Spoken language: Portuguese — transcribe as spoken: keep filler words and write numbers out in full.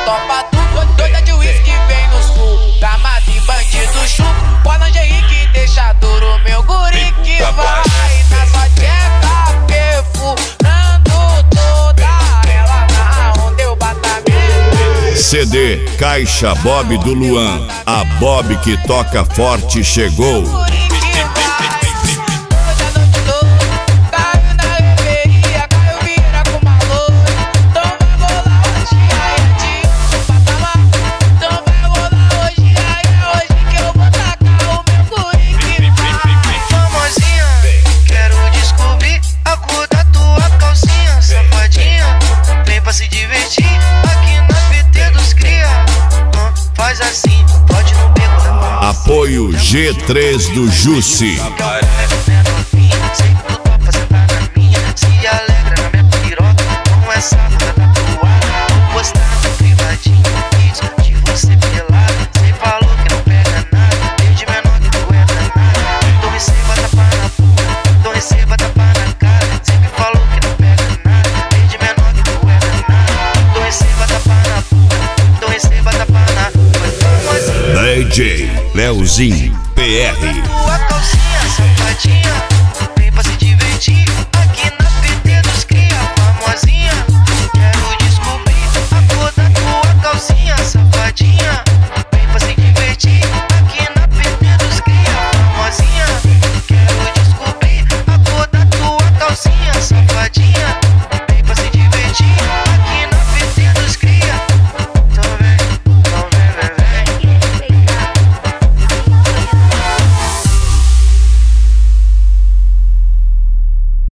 topa tudo. Doida de uísque vem no sul, Gramado e bandido chulo. Boa lingerie que deixa duro, meu guri que vai na sua tcheca perfurando toda ela na onda eu batamento. C D Caixa Bob do Luan, a Bob que toca forte chegou. Se divertir aqui na P T dos cria. Hum, faz assim, pode não perguntar. Apoio G três do Jussi. Se alegra na minha piroca, com essa bunda tatuada. Vou postar no privadinho vídeo de você pelado. Cê falou que não pega nada, desde menor que tu é danada. Então receba tapa na bunda, então receba tapa na cara. Sempre falou que não pega nada, desde menor que tu é danada. Então receba tapa na bunda, então receba tapa na bunda. D J Leozinho P R. Tua calcinha safadinha.